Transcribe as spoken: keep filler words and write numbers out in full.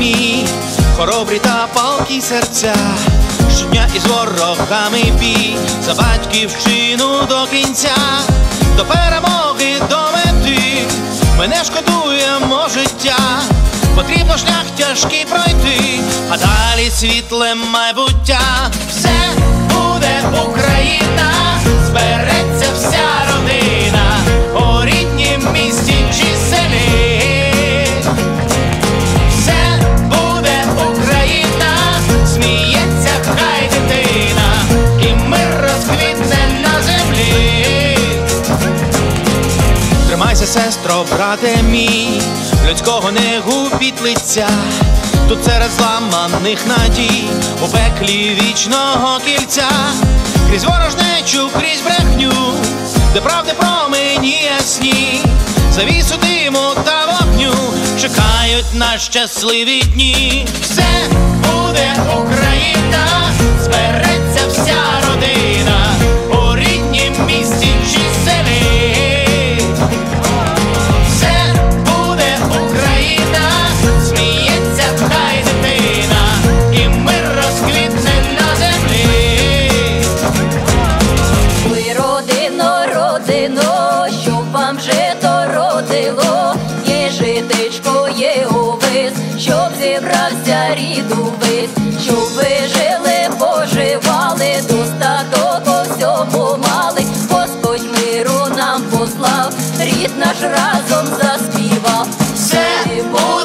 мій, хоробрі та палкі серця, щодня із ворогами бій, за батьківщину до кінця, до перемоги, до мети, ми не шкодуємо життя, потрібно шлях тяжкий пройти, а далі світле майбуття. Все буде Україна, збереться вся родина, у ріднім місті чи селі. Все буде Україна, сміється хай дитина, і мир розквітне на землі. Тримайся, сестро, брате мій, людського не губіть лиця, тут серед зламаних надій, у пеклі вічного кільця, крізь ворожнечу, крізь брехню, де правди промені ясні, завісу диму та вогню, чекають на щасливі дні. Все буде Україна, збереться вся родина, у ріднім місті чи селі. Щоб вам жито родило, є житечко, є овес, щоб зібрався рід увесь, щоб ви жили, поживали, достаток у всьому мали. Господь миру нам послав, рід наш разом заспівав. Все буде